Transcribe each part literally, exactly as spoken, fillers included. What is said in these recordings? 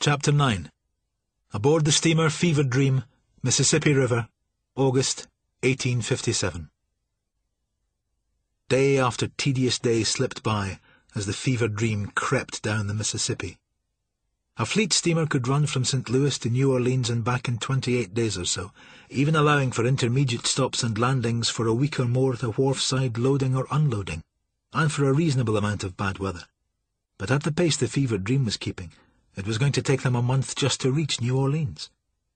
Chapter nine. Aboard the steamer Fever Dream, Mississippi River, August eighteen fifty-seven. Day after tedious day slipped by as the Fever Dream crept down the Mississippi. A fleet steamer could run from Saint Louis to New Orleans and back in twenty-eight days or so, even allowing for intermediate stops and landings for a week or more at a wharf-side loading or unloading, and for a reasonable amount of bad weather. But at the pace the Fever Dream was keeping, it was going to take them a month just to reach New Orleans.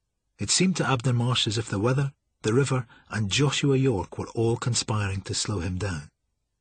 It seemed to Abner Marsh as if the weather, the river, and Joshua York were all conspiring to slow him down.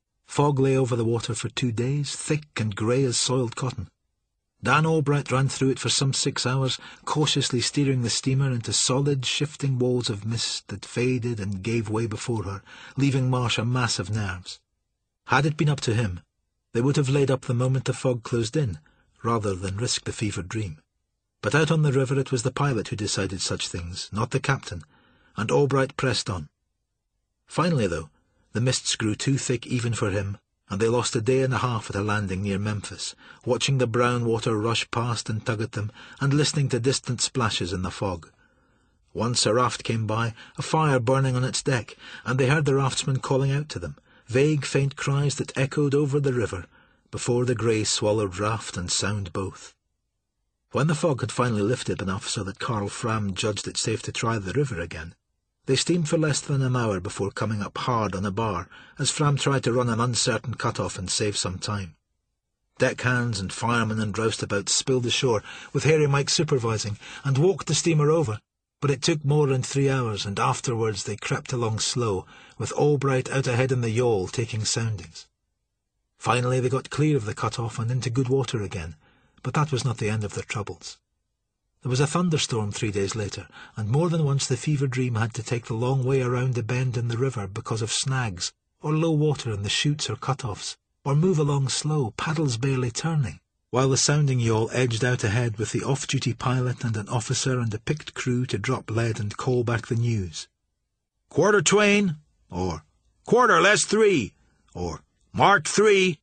Fog lay over the water for two days, thick and grey as soiled cotton. Dan Albright ran through it for some six hours, cautiously steering the steamer into solid, shifting walls of mist that faded and gave way before her, leaving Marsh a mass of nerves. Had it been up to him, they would have laid up the moment the fog closed in, rather than risk the Fever Dream. But out on the river it was the pilot who decided such things, not the captain, and Albright pressed on. Finally, though, the mists grew too thick even for him, and they lost a day and a half at a landing near Memphis, watching the brown water rush past and tug at them, and listening to distant splashes in the fog. Once a raft came by, a fire burning on its deck, and they heard the raftsmen calling out to them, vague faint cries that echoed over the river, before the grey swallowed raft and sound both. When the fog had finally lifted enough so that Karl Fram judged it safe to try the river again, they steamed for less than an hour before coming up hard on a bar, as Fram tried to run an uncertain cut-off and save some time. Deckhands and firemen and roustabouts spilled ashore, with Harry Mike supervising, and walked the steamer over, but it took more than three hours, and afterwards they crept along slow, with Albright out ahead in the yawl taking soundings. Finally they got clear of the cut-off and into good water again, but that was not the end of their troubles. There was a thunderstorm three days later, and more than once the Fever Dream had to take the long way around the bend in the river because of snags, or low water in the chutes or cut-offs, or move along slow, paddles barely turning, while the sounding yawl edged out ahead with the off-duty pilot and an officer and a picked crew to drop lead and call back the news. "Quarter twain," or "Quarter less three," or "Mark three."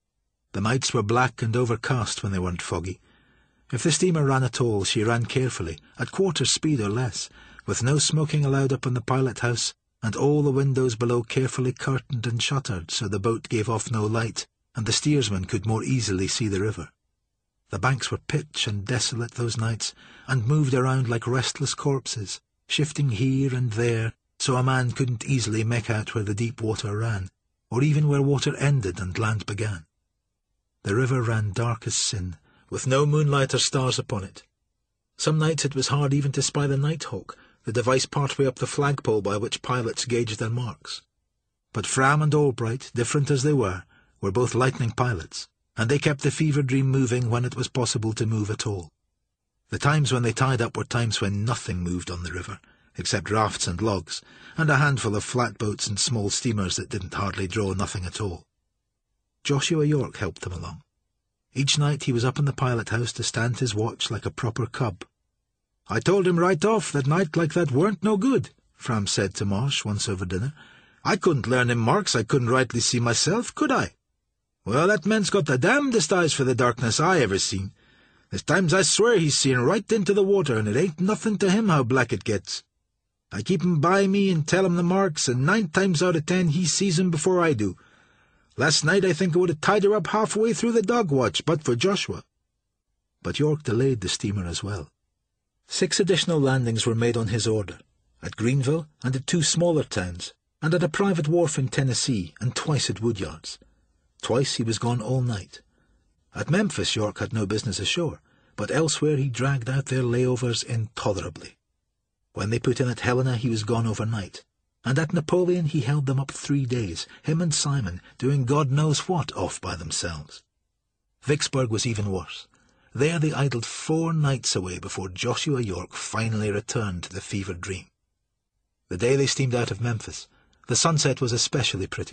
The nights were black and overcast when they weren't foggy. If the steamer ran at all, she ran carefully, at quarter speed or less, with no smoking allowed up in the pilot-house, and all the windows below carefully curtained and shuttered so the boat gave off no light, and the steersman could more easily see the river. The banks were pitch and desolate those nights, and moved around like restless corpses, shifting here and there, so a man couldn't easily make out where the deep water ran, or even where water ended and land began. The river ran dark as sin, with no moonlight or stars upon it. Some nights it was hard even to spy the Nighthawk, the device partway up the flagpole by which pilots gauged their marks. But Fram and Albright, different as they were, were both lightning pilots, and they kept the Fever Dream moving when it was possible to move at all. The times when they tied up were times when nothing moved on the river, except rafts and logs, and a handful of flatboats and small steamers that didn't hardly draw nothing at all. Joshua York helped them along. Each night he was up in the pilot-house to stand his watch like a proper cub. "I told him right off that night like that weren't no good," Fram said to Marsh once over dinner. "I couldn't learn him marks I couldn't rightly see myself, could I? Well, that man's got the damnedest eyes for the darkness I ever seen. There's times I swear he's seen right into the water, and it ain't nothing to him how black it gets. I keep him by me and tell him the marks, and nine times out of ten he sees 'em before I do. Last night I think I would have tied her up halfway through the dog-watch, but for Joshua." But York delayed the steamer as well. Six additional landings were made on his order, at Greenville and at two smaller towns, and at a private wharf in Tennessee, and twice at Woodyards. Twice he was gone all night. At Memphis York had no business ashore, but elsewhere he dragged out their layovers intolerably. When they put in at Helena he was gone overnight, and at Napoleon he held them up three days, him and Simon, doing God knows what off by themselves. Vicksburg was even worse. There they idled four nights away before Joshua York finally returned to the Fever Dream. The day they steamed out of Memphis, the sunset was especially pretty.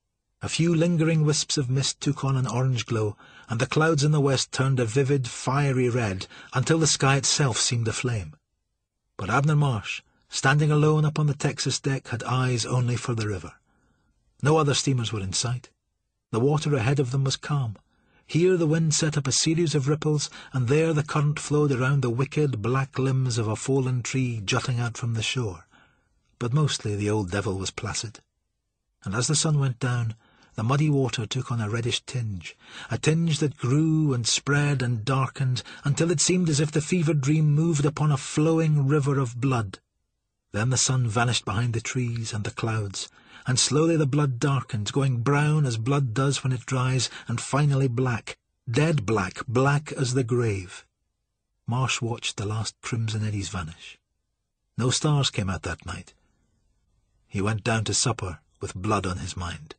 A few lingering wisps of mist took on an orange glow, and the clouds in the west turned a vivid, fiery red until the sky itself seemed aflame. But Abner Marsh, standing alone up on the Texas deck, had eyes only for the river. No other steamers were in sight. The water ahead of them was calm. Here the wind set up a series of ripples, and there the current flowed around the wicked black limbs of a fallen tree jutting out from the shore. But mostly the old devil was placid. And as the sun went down, the muddy water took on a reddish tinge, a tinge that grew and spread and darkened until it seemed as if the fevered dream moved upon a flowing river of blood. Then the sun vanished behind the trees and the clouds, and slowly the blood darkened, going brown as blood does when it dries, and finally black, dead black, black as the grave. Marsh watched the last crimson eddies vanish. No stars came out that night. He went down to supper with blood on his mind.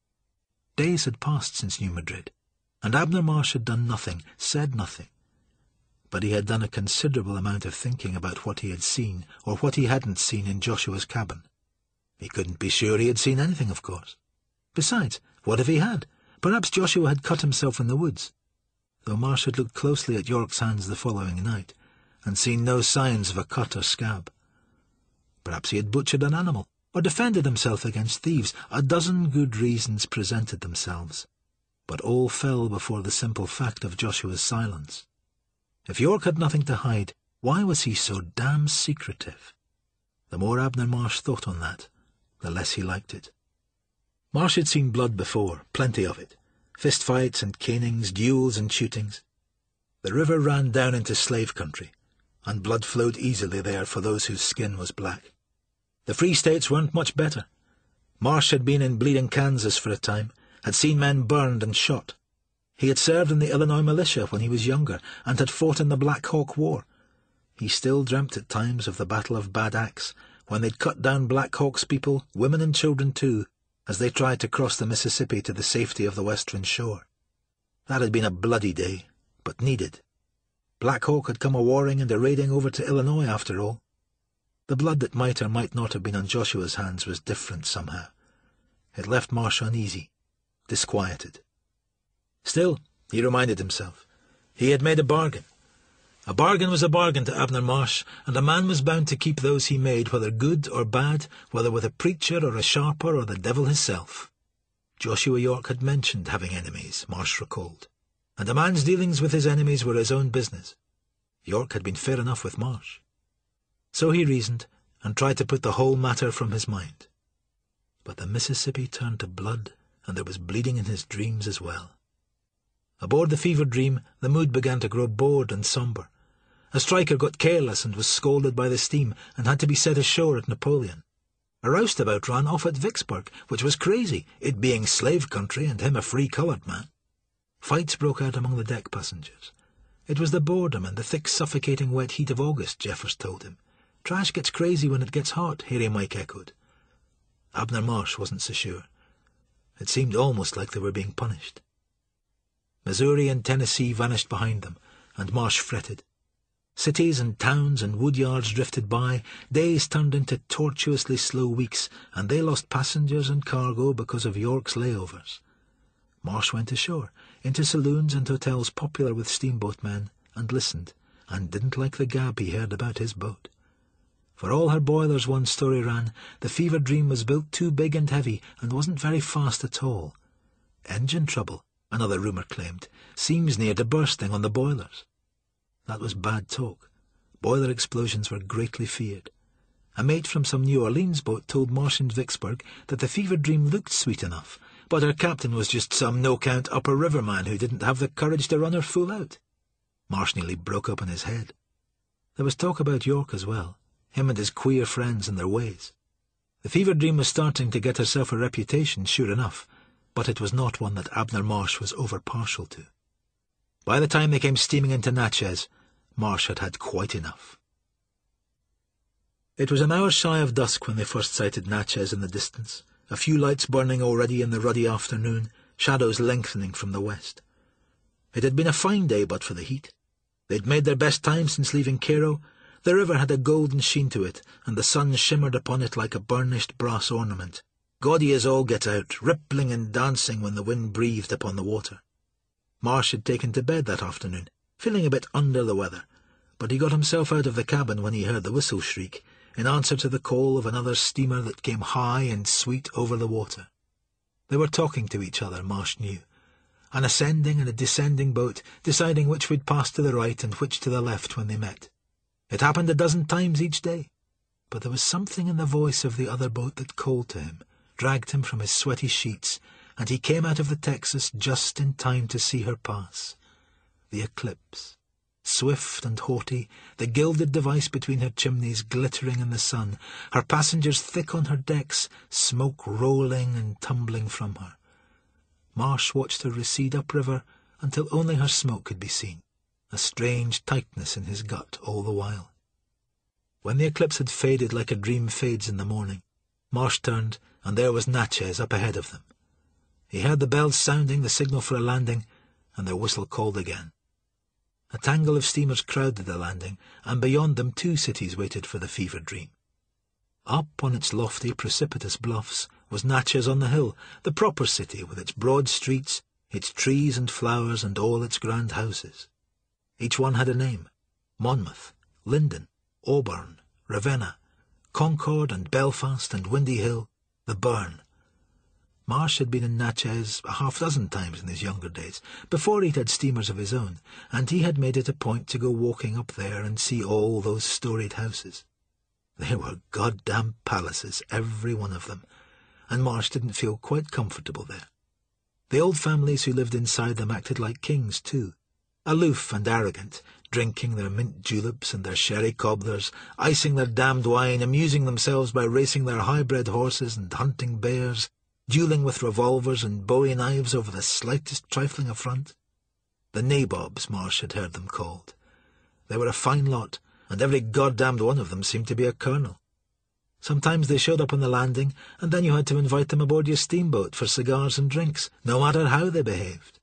Days had passed since New Madrid, and Abner Marsh had done nothing, said nothing. But he had done a considerable amount of thinking about what he had seen, or what he hadn't seen in Joshua's cabin. He couldn't be sure he had seen anything, of course. Besides, what if he had? Perhaps Joshua had cut himself in the woods. Though Marsh had looked closely at York's hands the following night, and seen no signs of a cut or scab. Perhaps he had butchered an animal, or defended himself against thieves. A dozen good reasons presented themselves, but all fell before the simple fact of Joshua's silence. If York had nothing to hide, why was he so damn secretive? The more Abner Marsh thought on that, the less he liked it. Marsh had seen blood before, plenty of it. Fistfights and canings, duels and shootings. The river ran down into slave country, and blood flowed easily there for those whose skin was black. The Free States weren't much better. Marsh had been in bleeding Kansas for a time, had seen men burned and shot. He had served in the Illinois militia when he was younger, and had fought in the Black Hawk War. He still dreamt at times of the Battle of Bad Axe, when they'd cut down Black Hawk's people, women and children too, as they tried to cross the Mississippi to the safety of the western shore. That had been a bloody day, but needed. Black Hawk had come a-warring and a-raiding over to Illinois after all. The blood that might or might not have been on Joshua's hands was different somehow. It left Marsh uneasy, disquieted. Still, he reminded himself, he had made a bargain. A bargain was a bargain to Abner Marsh, and a man was bound to keep those he made, whether good or bad, whether with a preacher or a sharper or the devil himself. Joshua York had mentioned having enemies, Marsh recalled, and a man's dealings with his enemies were his own business. York had been fair enough with Marsh. So he reasoned, and tried to put the whole matter from his mind. But the Mississippi turned to blood, and there was bleeding in his dreams as well. Aboard the Fever Dream, the mood began to grow bored and sombre. A striker got careless and was scolded by the steam, and had to be set ashore at Napoleon. A roustabout ran off at Vicksburg, which was crazy, it being slave country and him a free coloured man. Fights broke out among the deck passengers. It was the boredom and the thick suffocating wet heat of August, Jeffers told him. Trash gets crazy when it gets hot, Harry Mike echoed. Abner Marsh wasn't so sure. It seemed almost like they were being punished. Missouri and Tennessee vanished behind them, and Marsh fretted. Cities and towns and woodyards drifted by, days turned into tortuously slow weeks, and they lost passengers and cargo because of York's layovers. Marsh went ashore, into saloons and hotels popular with steamboat men, and listened, and didn't like the gab he heard about his boat. For all her boilers, one story ran, the Fever Dream was built too big and heavy, and wasn't very fast at all. Engine trouble, another rumour claimed, seams near to bursting on the boilers. That was bad talk. Boiler explosions were greatly feared. A mate from some New Orleans boat told Marsh in Vicksburg that the Fever Dream looked sweet enough, but her captain was just some no-count upper river man who didn't have the courage to run her full out. Marsh nearly broke up in his head. There was talk about York as well, him and his queer friends and their ways. The Fever Dream was starting to get herself a reputation, sure enough, but it was not one that Abner Marsh was over-partial to. By the time they came steaming into Natchez, Marsh had had quite enough. It was an hour shy of dusk when they first sighted Natchez in the distance, a few lights burning already in the ruddy afternoon, shadows lengthening from the west. It had been a fine day but for the heat. They'd made their best time since leaving Cairo. The river had a golden sheen to it, and the sun shimmered upon it like a burnished brass ornament, gaudy as all get out, rippling and dancing when the wind breathed upon the water. Marsh had taken to bed that afternoon, feeling a bit under the weather, but he got himself out of the cabin when he heard the whistle shriek, in answer to the call of another steamer that came high and sweet over the water. They were talking to each other, Marsh knew, an ascending and a descending boat, deciding which would pass to the right and which to the left when they met. It happened a dozen times each day, but there was something in the voice of the other boat that called to him, dragged him from his sweaty sheets, and he came out of the Texas just in time to see her pass. The Eclipse, swift and haughty, the gilded device between her chimneys glittering in the sun, her passengers thick on her decks, smoke rolling and tumbling from her. Marsh watched her recede upriver until only her smoke could be seen, a strange tightness in his gut all the while. When the Eclipse had faded like a dream fades in the morning, Marsh turned, and there was Natchez up ahead of them. He heard the bells sounding the signal for a landing, and their whistle called again. A tangle of steamers crowded the landing, and beyond them two cities waited for the Fever Dream. Up on its lofty, precipitous bluffs was Natchez on the Hill, the proper city with its broad streets, its trees and flowers, and all its grand houses. Each one had a name: Monmouth, Linden, Auburn, Ravenna, Concord and Belfast and Windy Hill, the Burn. Marsh had been in Natchez a half-dozen times in his younger days, before he'd had steamers of his own, and he had made it a point to go walking up there and see all those storied houses. They were goddamn palaces, every one of them, and Marsh didn't feel quite comfortable there. The old families who lived inside them acted like kings, too, aloof and arrogant, drinking their mint juleps and their sherry cobblers, icing their damned wine, amusing themselves by racing their high-bred horses and hunting bears, duelling with revolvers and bowie knives over the slightest trifling affront. The nabobs, Marsh had heard them called. They were a fine lot, and every goddamned one of them seemed to be a colonel. Sometimes they showed up on the landing, and then you had to invite them aboard your steamboat for cigars and drinks, no matter how they behaved.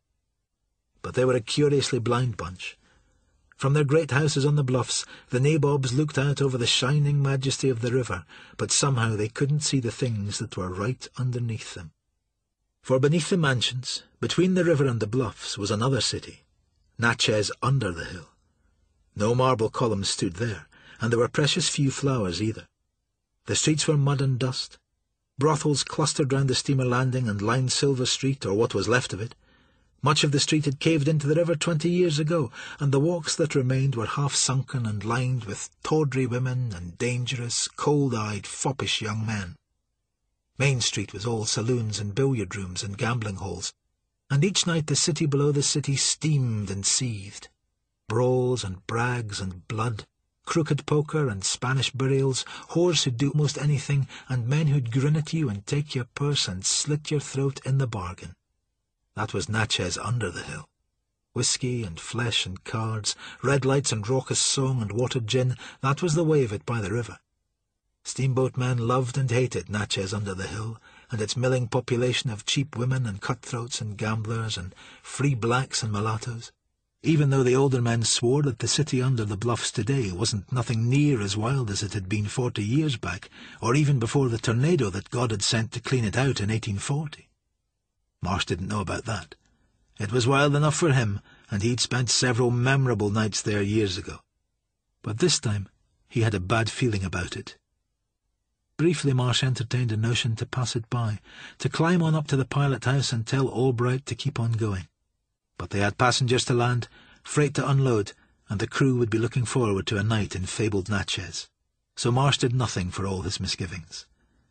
But they were a curiously blind bunch. From their great houses on the bluffs, the nabobs looked out over the shining majesty of the river, but somehow they couldn't see the things that were right underneath them. For beneath the mansions, between the river and the bluffs, was another city, Natchez under the hill. No marble columns stood there, and there were precious few flowers either. The streets were mud and dust. Brothels clustered round the steamer landing and lined Silver Street, or what was left of it. Much of the street had caved into the river twenty years ago, and the walks that remained were half-sunken and lined with tawdry women and dangerous, cold-eyed, foppish young men. Main Street was all saloons and billiard-rooms and gambling halls, and each night the city below the city steamed and seethed. Brawls and brags and blood, crooked poker and Spanish burials, whores who'd do most anything, and men who'd grin at you and take your purse and slit your throat in the bargain. That was Natchez under the hill. Whiskey and flesh and cards, red lights and raucous song and watered gin, that was the way of it by the river. Steamboat men loved and hated Natchez under the hill, and its milling population of cheap women and cutthroats and gamblers and free blacks and mulattoes, even though the older men swore that the city under the bluffs today wasn't nothing near as wild as it had been forty years back, or even before the tornado that God had sent to clean it out in eighteen forty. Marsh didn't know about that. It was wild enough for him, and he'd spent several memorable nights there years ago. But this time he had a bad feeling about it. Briefly Marsh entertained a notion to pass it by, to climb on up to the pilot house and tell Albright to keep on going. But they had passengers to land, freight to unload, and the crew would be looking forward to a night in fabled Natchez. So Marsh did nothing for all his misgivings.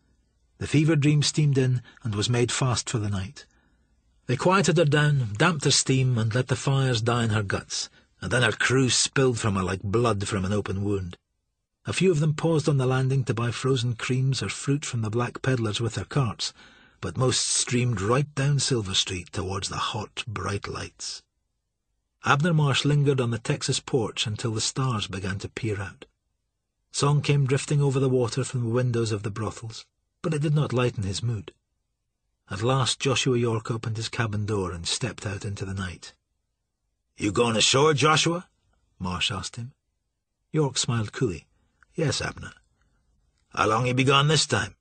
The Fever Dream steamed in and was made fast for the night. They quieted her down, damped her steam, and let the fires die in her guts, and then her crew spilled from her like blood from an open wound. A few of them paused on the landing to buy frozen creams or fruit from the black peddlers with their carts, but most streamed right down Silver Street towards the hot, bright lights. Abner Marsh lingered on the Texas porch until the stars began to peer out. Song came drifting over the water from the windows of the brothels, but it did not lighten his mood. At last Joshua York opened his cabin door and stepped out into the night. "You going ashore, Joshua?" Marsh asked him. York smiled coolly. "Yes, Abner." "How long you be gone this time?"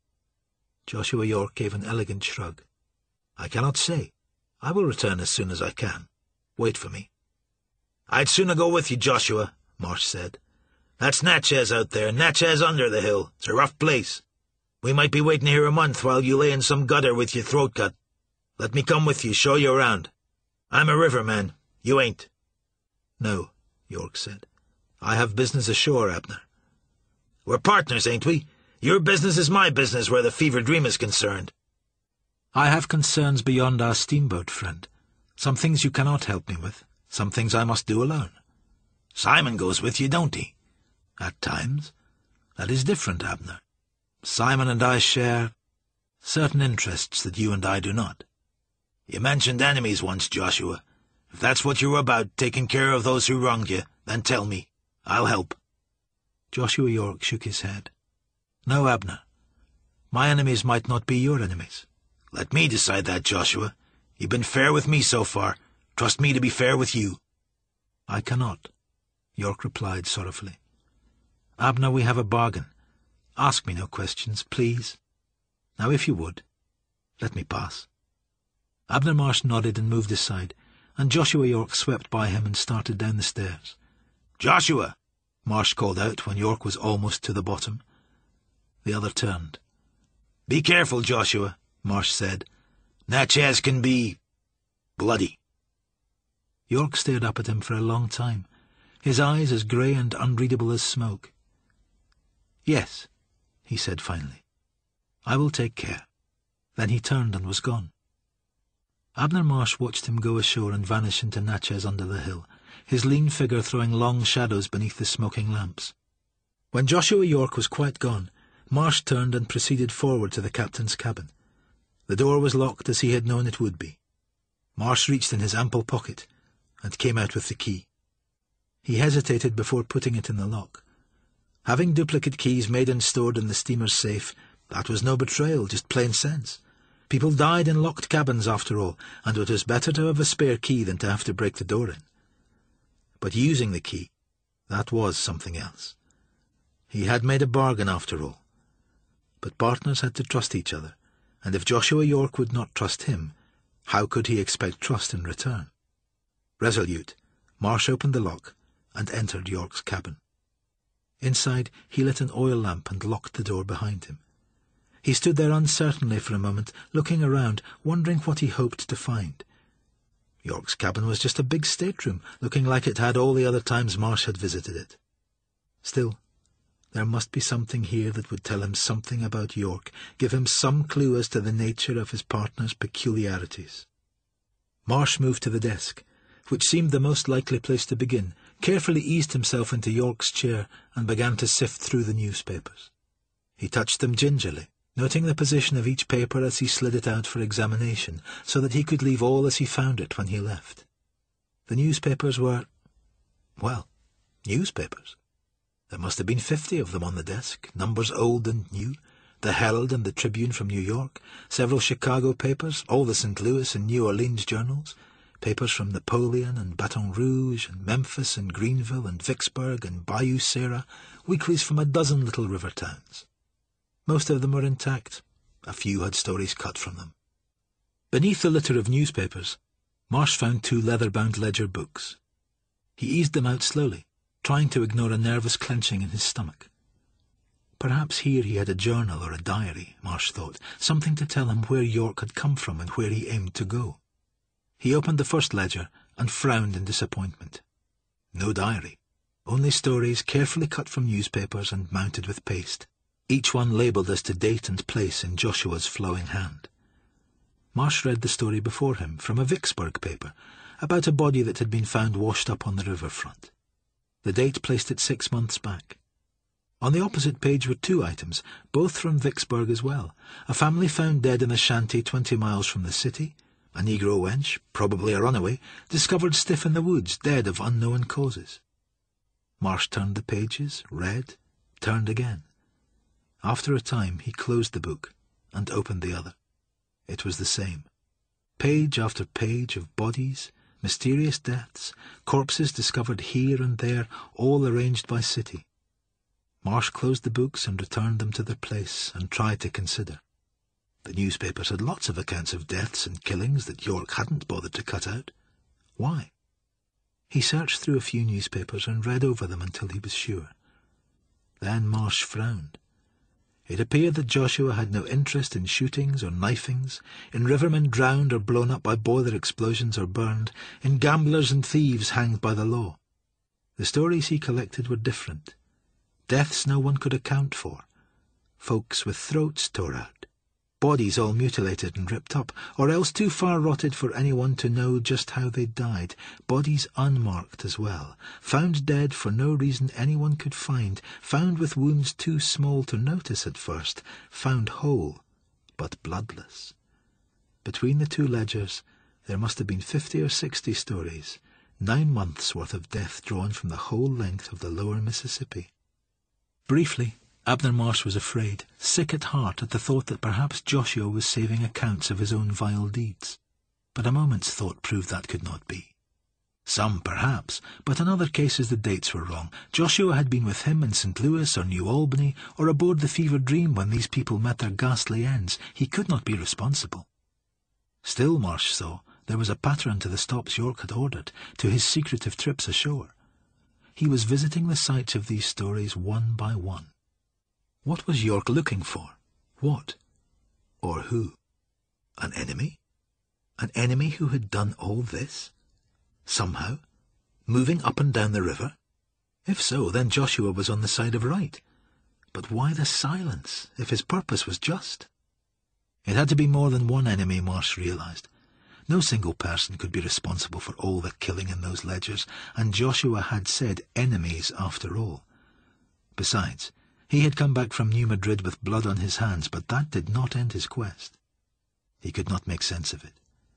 Joshua York gave an elegant shrug. "I cannot say. I will return as soon as I can. Wait for me." "I'd sooner go with you, Joshua," Marsh said. "That's Natchez out there, Natchez under the hill. It's a rough place. We might be waiting here a month while you lay in some gutter with your throat cut. Let me come with you, show you around. I'm a riverman. You ain't. No, York said. I have business ashore, Abner. We're partners, ain't we? Your business is my business where the Fever Dream is concerned. I have concerns beyond our steamboat, friend. Some things you cannot help me with. Some things I must do alone. Simon goes with you, don't he? At times. That is different, Abner. Simon and I share certain interests that you and I do not. You mentioned enemies once, Joshua. If that's what you're about, taking care of those who wronged you, then tell me. I'll help. Joshua York shook his head. No, Abner. My enemies might not be your enemies. Let me decide that, Joshua. You've been fair with me so far. Trust me to be fair with you. I cannot, York replied sorrowfully. Abner, we have a bargain. Ask me no questions, please. Now, if you would, let me pass. Abner Marsh nodded and moved aside, and Joshua York swept by him and started down the stairs. Joshua! Marsh called out when York was almost to the bottom. The other turned. Be careful, Joshua, Marsh said. Natchez can be bloody. York stared up at him for a long time, his eyes as grey and unreadable as smoke. Yes, he said finally. I will take care. Then he turned and was gone. Abner Marsh watched him go ashore and vanish into Natchez under the hill, his lean figure throwing long shadows beneath the smoking lamps. When Joshua York was quite gone, Marsh turned and proceeded forward to the captain's cabin. The door was locked as he had known it would be. Marsh reached in his ample pocket and came out with the key. He hesitated before putting it in the lock. Having duplicate keys made and stored in the steamer's safe, that was no betrayal, just plain sense. People died in locked cabins, after all, and it was better to have a spare key than to have to break the door in. But using the key, that was something else. He had made a bargain, after all. But partners had to trust each other, and if Joshua York would not trust him, how could he expect trust in return? Resolute, Marsh opened the lock and entered York's cabin. Inside, he lit an oil lamp and locked the door behind him. He stood there uncertainly for a moment, looking around, wondering what he hoped to find. York's cabin was just a big stateroom, looking like it had all the other times Marsh had visited it. Still, there must be something here that would tell him something about York, give him some clue as to the nature of his partner's peculiarities. Marsh moved to the desk, which seemed the most likely place to begin, carefully eased himself into York's chair, and began to sift through the newspapers. He touched them gingerly, noting the position of each paper as he slid it out for examination, so that he could leave all as he found it when he left. The newspapers were, well, newspapers. There must have been fifty of them on the desk, numbers old and new, the Herald and the Tribune from New York, several Chicago papers, all the Saint Louis and New Orleans journals, papers from Napoleon and Baton Rouge and Memphis and Greenville and Vicksburg and Bayou Sara, weeklies from a dozen little river towns. Most of them were intact. A few had stories cut from them. Beneath the litter of newspapers, Marsh found two leather-bound ledger books. He eased them out slowly, trying to ignore a nervous clenching in his stomach. Perhaps here he had a journal or a diary, Marsh thought, something to tell him where York had come from and where he aimed to go. He opened the first ledger and frowned in disappointment. No diary, only stories carefully cut from newspapers and mounted with paste, each one labelled as to date and place in Joshua's flowing hand. Marsh read the story before him from a Vicksburg paper, about a body that had been found washed up on the riverfront. The date placed it six months back. On the opposite page were two items, both from Vicksburg as well. A family found dead in a shanty twenty miles from the city. A Negro wench, probably a runaway, discovered stiff in the woods, dead of unknown causes. Marsh turned the pages, read, turned again. After a time he closed the book and opened the other. It was the same. Page after page of bodies, mysterious deaths, corpses discovered here and there, all arranged by city. Marsh closed the books and returned them to their place and tried to consider. The newspapers had lots of accounts of deaths and killings that York hadn't bothered to cut out. Why? He searched through a few newspapers and read over them until he was sure. Then Marsh frowned. It appeared that Joshua had no interest in shootings or knifings, in rivermen drowned or blown up by boiler explosions or burned, in gamblers and thieves hanged by the law. The stories he collected were different. Deaths no one could account for. Folks with throats tore out. Bodies all mutilated and ripped up, or else too far rotted for anyone to know just how they died. Bodies unmarked as well, found dead for no reason anyone could find, found with wounds too small to notice at first, found whole, but bloodless. Between the two ledgers there must have been fifty or sixty stories, nine months' worth of death drawn from the whole length of the lower Mississippi. Briefly, Abner Marsh was afraid, sick at heart at the thought that perhaps Joshua was saving accounts of his own vile deeds. But a moment's thought proved that could not be. Some, perhaps, but in other cases the dates were wrong. Joshua had been with him in Saint Louis or New Albany, or aboard the Fever Dream when these people met their ghastly ends. He could not be responsible. Still, Marsh saw, there was a pattern to the stops York had ordered, to his secretive trips ashore. He was visiting the sites of these stories one by one. What was York looking for? What? Or who? An enemy? An enemy who had done all this? Somehow? Moving up and down the river? If so, then Joshua was on the side of right. But why the silence, if his purpose was just? It had to be more than one enemy, Marsh realized. No single person could be responsible for all the killing in those ledgers, and Joshua had said enemies after all. Besides, he had come back from New Madrid with blood on his hands, but that did not end his quest. He could not make sense of it.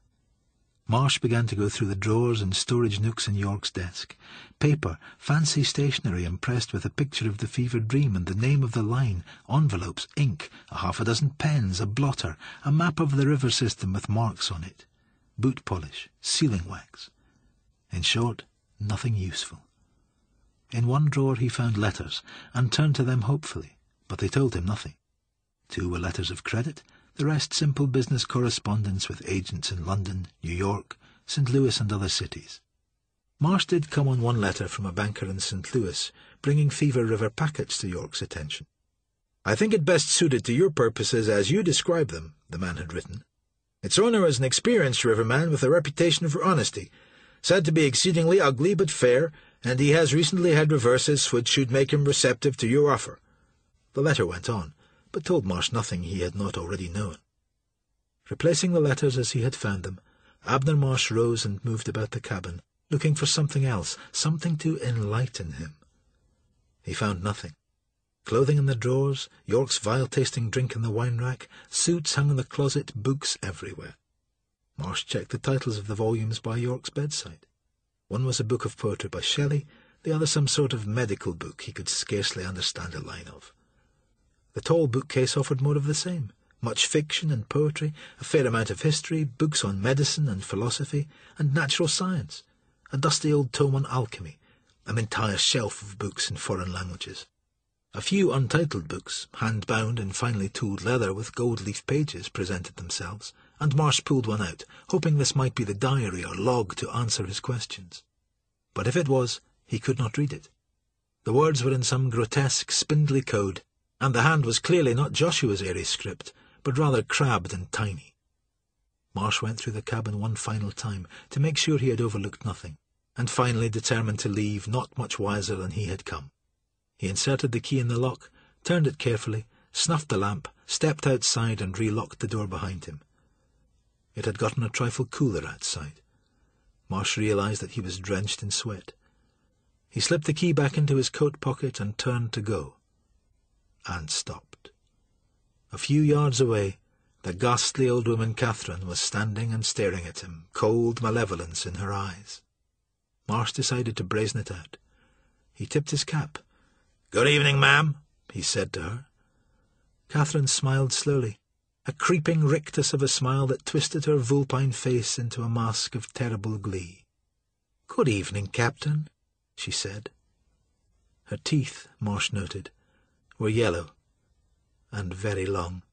Marsh began to go through the drawers and storage nooks in York's desk. Paper, fancy stationery impressed with a picture of the Fever Dream and the name of the line, envelopes, ink, a half a dozen pens, a blotter, a map of the river system with marks on it, boot polish, sealing wax. In short, nothing useful. In one drawer he found letters, and turned to them hopefully, but they told him nothing. Two were letters of credit, the rest simple business correspondence with agents in London, New York, Saint Louis and other cities. Marsh did come on one letter from a banker in Saint Louis, bringing Fever River packets to York's attention. "I think it best suited to your purposes as you describe them," the man had written. "Its owner is an experienced riverman with a reputation for honesty, said to be exceedingly ugly but fair, and he has recently had reverses which should make him receptive to your offer." The letter went on, but told Marsh nothing he had not already known. Replacing the letters as he had found them, Abner Marsh rose and moved about the cabin, looking for something else, something to enlighten him. He found nothing. Clothing in the drawers, York's vile-tasting drink in the wine-rack, suits hung in the closet, books everywhere. Marsh checked the titles of the volumes by York's bedside. One was a book of poetry by Shelley, the other some sort of medical book he could scarcely understand a line of. The tall bookcase offered more of the same, much fiction and poetry, a fair amount of history, books on medicine and philosophy, and natural science, a dusty old tome on alchemy, an entire shelf of books in foreign languages. A few untitled books, hand-bound in finely tooled leather with gold-leaf pages, presented themselves, and Marsh pulled one out, hoping this might be the diary or log to answer his questions. But if it was, he could not read it. The words were in some grotesque, spindly code, and the hand was clearly not Joshua's airy script, but rather crabbed and tiny. Marsh went through the cabin one final time, to make sure he had overlooked nothing, and finally determined to leave not much wiser than he had come. He inserted the key in the lock, turned it carefully, snuffed the lamp, stepped outside and relocked the door behind him. It had gotten a trifle cooler outside. Marsh realized that he was drenched in sweat. He slipped the key back into his coat pocket and turned to go. And stopped. A few yards away, the ghastly old woman Catherine was standing and staring at him, cold malevolence in her eyes. Marsh decided to brazen it out. He tipped his cap. "Good evening, ma'am," he said to her. Catherine smiled slowly, a creeping rictus of a smile that twisted her vulpine face into a mask of terrible glee. "Good evening, Captain," she said. Her teeth, Marsh noted, were yellow and very long.